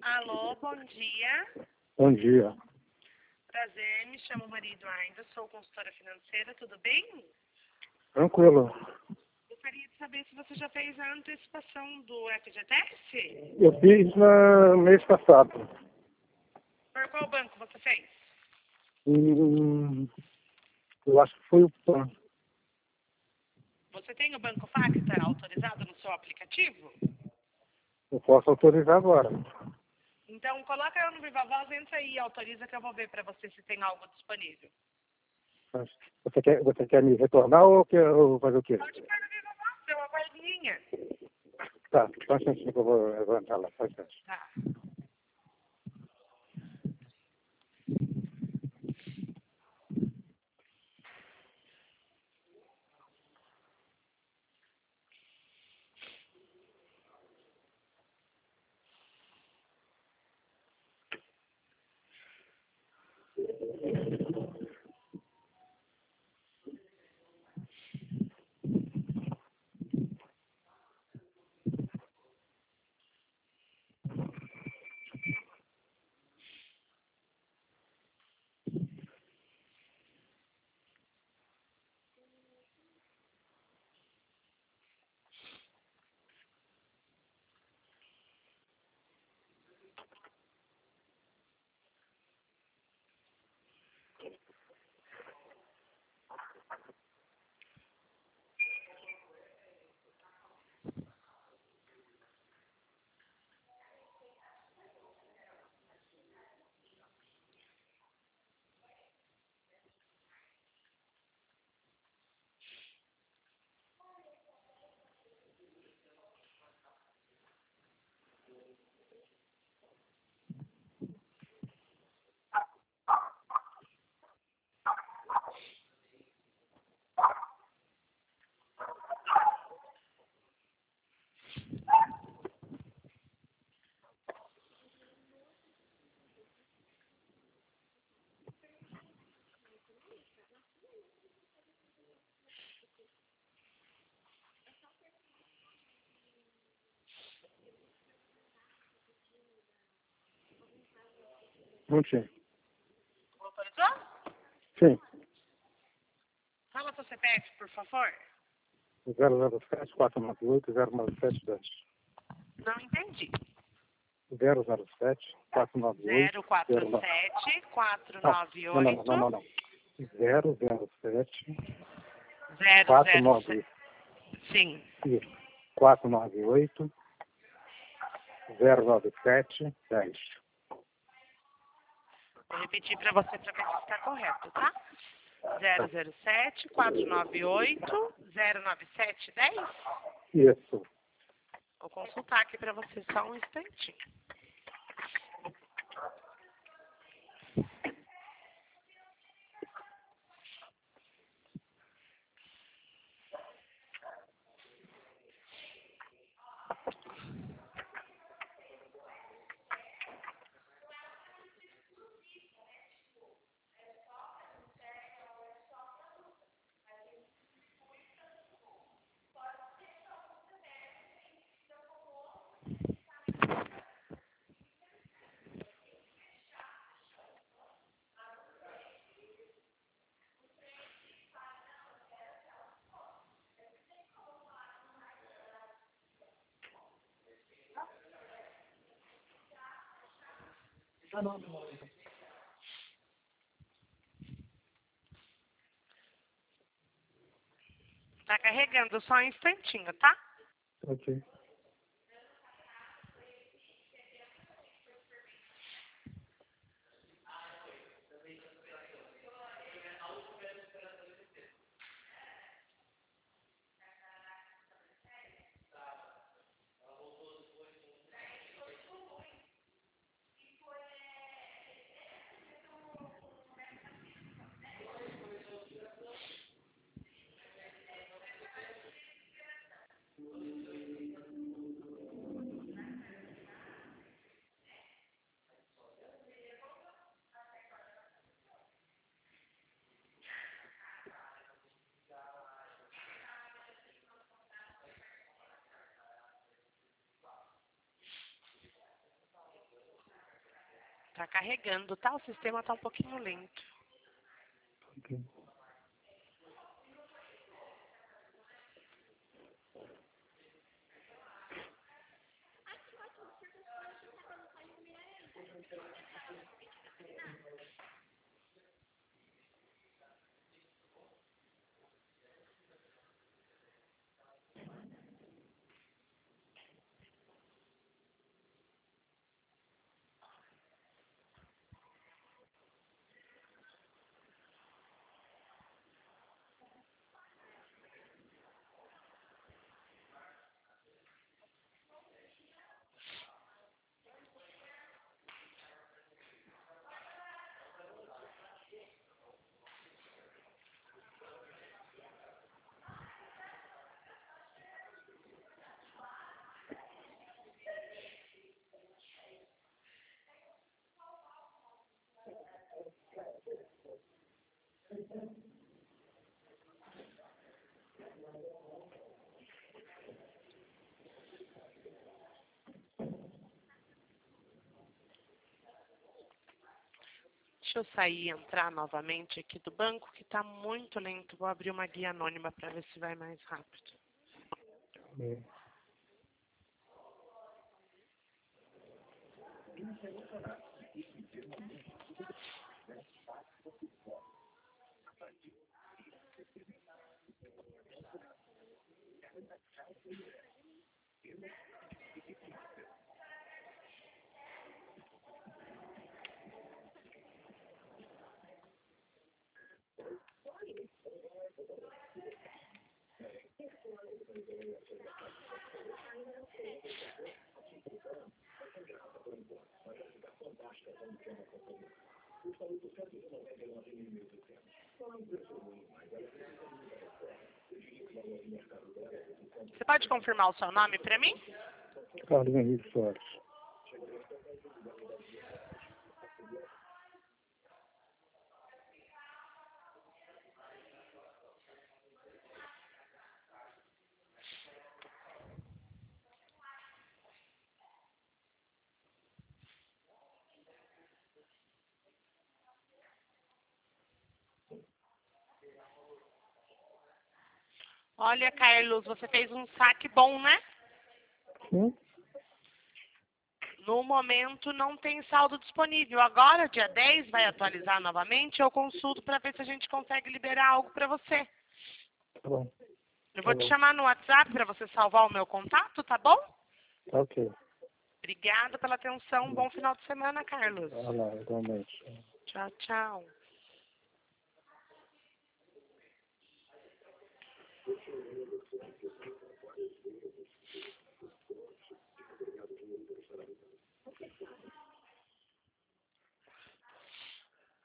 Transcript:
Alô, bom dia. Bom dia. Prazer, me chamo Maria Eduarda, sou consultora financeira, tudo bem? Tranquilo. Gostaria de saber se você já fez a antecipação do FGTS? Eu fiz no mês passado. Por qual banco você fez? Eu acho que foi o PAN. Você tem o Banco Facta autorizado no seu aplicativo? Eu posso autorizar agora. Então, coloca eu no Viva Voz, entra aí e autoriza que eu vou ver para você se tem algo disponível. Você quer me retornar ou quer fazer o quê? Pode pôr no Viva Voz, deu uma guardinha. Tá, só um instantinho que eu vou levantar lá. Só um instante. Tá. Não tinha. Autorizou? Sim. Fala seu CPF, por favor. 007 498 097 10. Não entendi. 007 498 047 498 Não. 007 007. Sim. 498 097 10. Vou repetir para você para ver se está correto, tá? 007 498 097 10. Isso. Vou consultar aqui para você só um instantinho. Tá carregando só um instantinho, tá? Ok. Tá carregando, tá? O sistema tá um pouquinho lento. Ok. Deixa eu sair e entrar novamente aqui do banco, que tá muito lento. Vou abrir uma guia anônima para ver se vai mais rápido. Ok. Você pode confirmar o seu nome para mim? Carlos Henrique Soares. Olha, Carlos, você fez um saque bom, né? Sim? No momento não tem saldo disponível. Agora, dia 10, vai atualizar novamente. Eu consulto para ver se a gente consegue liberar algo para você. Tá bom. Eu vou Tá te bom. chamar no WhatsApp para você salvar o meu contato, tá bom? Tá ok. Obrigada pela atenção. Bom final de semana, Carlos. Vai lá, igualmente. Tchau, tchau.